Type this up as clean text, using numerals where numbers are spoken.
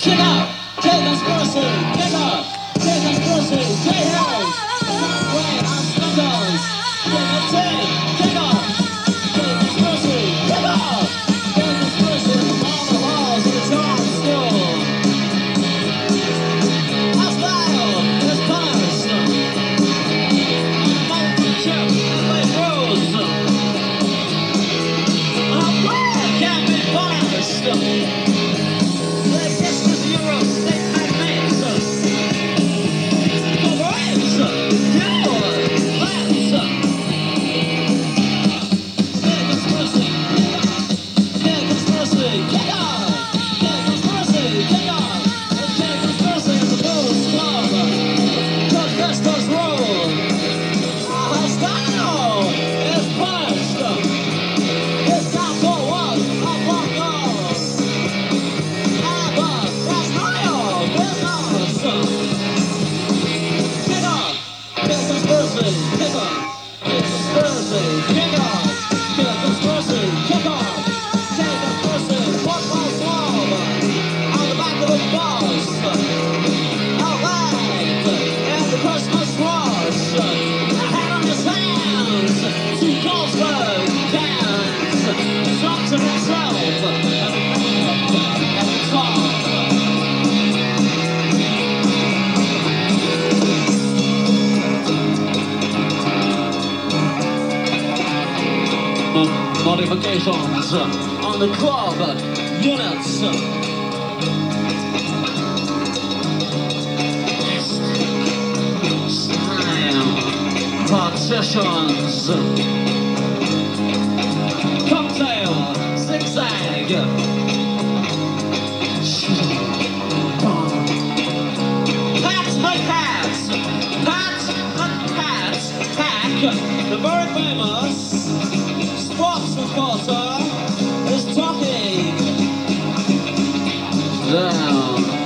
Check out, take conspiracy, check out, take conspiracy, take house. Wait, I'm Snuggles. Check out, take conspiracy, check out, take conspiracy, all the halls of the charm school. Our style is punished. Mountain chip, like rose. Our plan can't be punished. Modifications on the club units. Style partitions. Cocktail zigzag. Hats like hats. Hats and hats. Hack. The very famous Sports reporter is talking down.